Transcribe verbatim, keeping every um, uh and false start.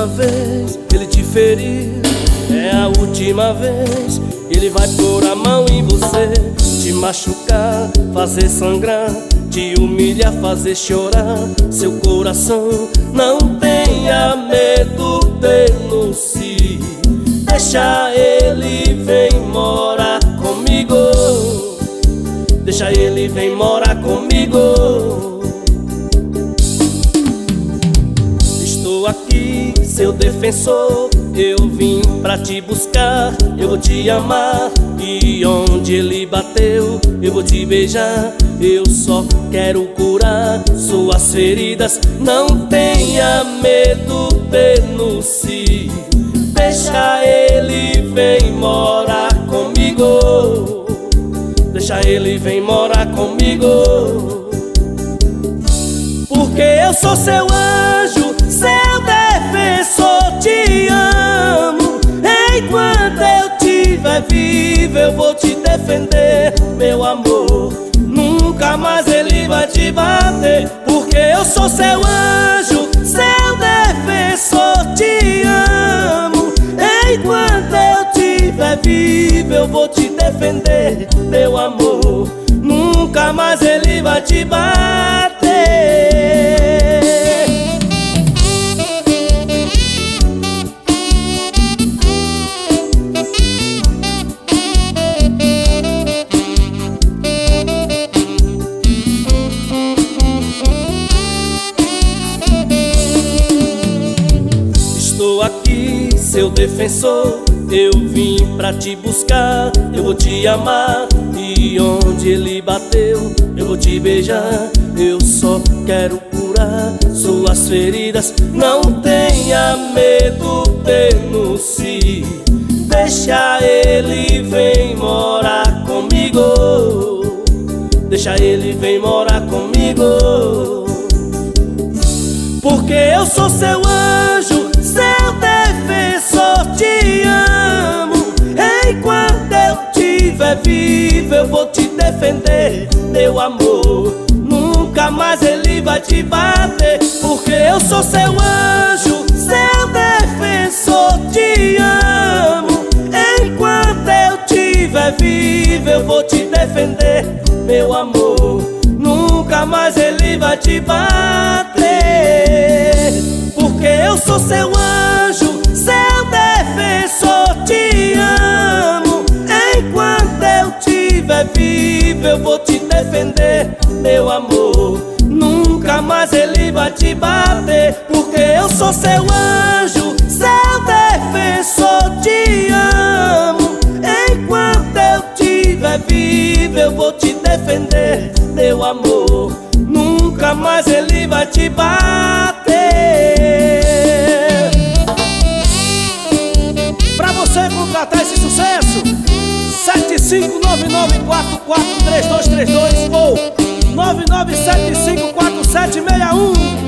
uma vez ele te feriu, é a última vez que ele vai pôr a mão em você, te machucar, fazer sangrar, te humilhar, fazer chorar seu coração. Não tenha medo, denuncie, deixa ele vem morar comigo, deixa ele vem morar comigo. Estou aqui, seu defensor, eu vim pra te buscar, eu vou te amar, e onde ele bateu, eu vou te beijar. Eu só quero curar suas feridas, não tenha medo, denuncie, deixa ele vem morar comigo, deixa ele vem morar comigo. Porque eu sou seu anjo, seu defensor, te amo. Enquanto eu estiver vivo, eu vou te defender, meu amor. Nunca mais ele vai te bater. Porque eu sou seu anjo, seu defensor, te amo. Enquanto eu estiver vivo, eu vou te defender, meu amor. Nunca mais ele vai te bater. Estou aqui, seu defensor, eu vim pra te buscar, eu vou te amar, e onde ele bateu, eu vou te beijar. Eu só quero curar suas feridas, não tenha medo, denuncie, deixa ele vem morar comigo, deixa ele vem morar comigo. Porque eu sou seu anjo, seu defensor, te amo. Enquanto eu estiver vivo, eu vou te defender, meu amor. Nunca mais ele vai te bater. Porque eu sou seu anjo, seu defensor, te amo. Enquanto eu estiver vivo, eu vou te defender, meu amor. Nunca mais ele vai te bater. Porque eu sou seu anjo, seu defensor, te amo. Enquanto eu estiver vivo, eu vou te defender, meu amor. Nunca mais ele vai te bater. Porque eu sou seu anjo, seu defensor, te amo. Enquanto eu estiver vivo, eu vou te defender, meu amor. Nunca mais ele vai te bater. Pra você contratar esse sucesso, sete cinco nove nove quatro quatro três dois três dois ou nove nove sete cinco quatro sete seis um.